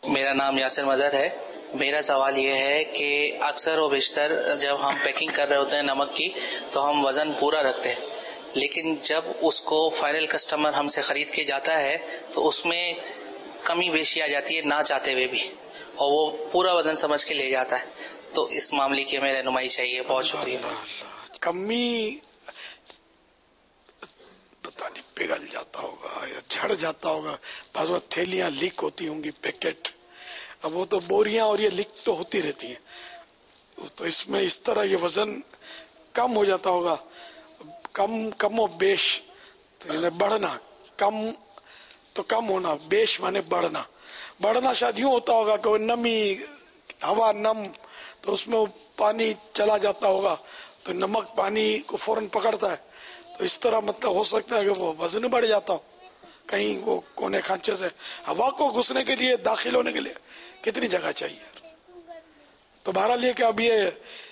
میرا نام یاسر مظہر ہے. میرا سوال یہ ہے کہ اکثر و بیشتر جب ہم پیکنگ کر رہے ہوتے ہیں نمک کی تو ہم وزن پورا رکھتے ہیں، لیکن جب اس کو فائنل کسٹمر ہم سے خرید کے جاتا ہے تو اس میں کمی بیشی آ جاتی ہے نہ چاہتے ہوئے بھی، اور وہ پورا وزن سمجھ کے لے جاتا ہے. تو اس معاملے کی ہمیں رہنمائی چاہیے. بہت شکریہ. کمی پتہ نہیں پگھل جاتا ہوگا یا جھڑ جاتا ہوگا، بعض وقت تھیلیاں لیک ہوتی ہوں گی، پیکٹ، اب وہ تو بوریاں اور یہ لیک تو ہوتی رہتی ہیں، تو اس میں اس طرح یہ وزن کم ہو جاتا ہوگا. کم و بیش یعنی بڑھنا، کم تو کم ہونا، بیش مانے بڑھنا شاید یوں ہوتا ہوگا کہ وہ نمی، ہوا نم، تو اس میں وہ پانی چلا جاتا ہوگا تو نمک پانی کو فوراً پکڑتا ہے، تو اس طرح مطلب ہو سکتا ہے کہ وہ وزن بڑھ جاتا ہو. کہیں وہ کونے کھانچے سے ہوا کو گھسنے کے لیے، داخل ہونے کے لیے کتنی جگہ چاہیے. تو بہرحال یہ کہ اب یہ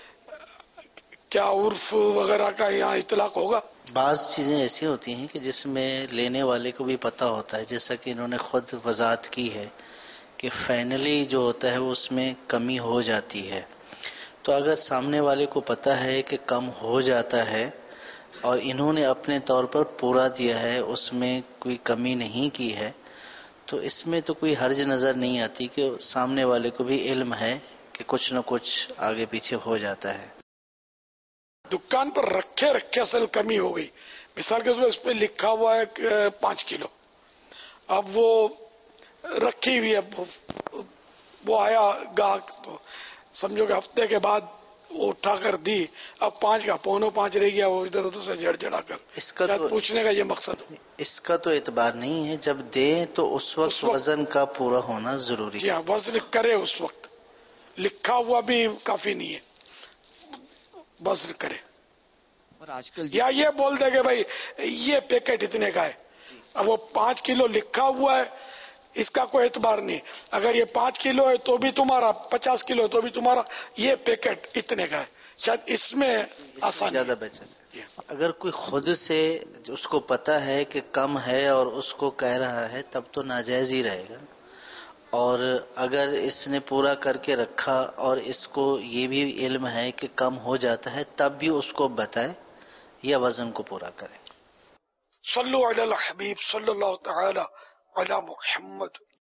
کیا عرف وغیرہ کا یہاں اطلاق ہوگا. بعض چیزیں ایسی ہوتی ہیں کہ جس میں لینے والے کو بھی پتہ ہوتا ہے، جیسا کہ انہوں نے خود وضاحت کی ہے کہ فائنلی جو ہوتا ہے اس میں کمی ہو جاتی ہے. تو اگر سامنے والے کو پتہ ہے کہ کم ہو جاتا ہے اور انہوں نے اپنے طور پر پورا دیا ہے، اس میں کوئی کمی نہیں کی ہے، تو اس میں تو کوئی حرج نظر نہیں آتی کہ سامنے والے کو بھی علم ہے کہ کچھ نہ کچھ آگے پیچھے ہو جاتا ہے. دکان پر رکھے اصل کمی ہو گئی، مثال کے طور پر اس پہ لکھا ہوا ہے کہ 5 کلو، اب وہ رکھی ہوئی ہے، وہ آیا گاہک تو سمجھو کہ ہفتے کے بعد وہ اٹھا کر دی، اب 5 کا 4.25 رہ گیا، وہ ادھر ادھر سے جڑا کر. اس کا تو پوچھنے کا یہ مقصد ہو. اس کا تو اعتبار نہیں ہے، جب دیں تو اس وقت وزن کا پورا ہونا ضروری ہے. جی ہاں، وزن کرے اس وقت، لکھا ہوا بھی کافی نہیں ہے، وزن کرے. اور آج کل یا یہ بول دے کہ بھائی یہ پیکٹ اتنے کا ہے، اب وہ 5 کلو لکھا ہوا ہے، اس کا کوئی اعتبار نہیں. اگر یہ 5 کلو ہے تو بھی تمہارا، 50 کلو تو بھی تمہارا، یہ پیکٹ اتنے کا ہے. شاید اس میں آسان زیادہ بہتر ہے. اگر کوئی خود سے اس کو پتا ہے کہ کم ہے اور اس کو کہہ رہا ہے تب تو ناجائز ہی رہے گا. اور اگر اس نے پورا کر کے رکھا اور اس کو یہ بھی علم ہے کہ کم ہو جاتا ہے تب بھی اس کو بتائے یا وزن کو پورا کرے. صلو علی الحبیب صلی اللہ تعالی علی محمد.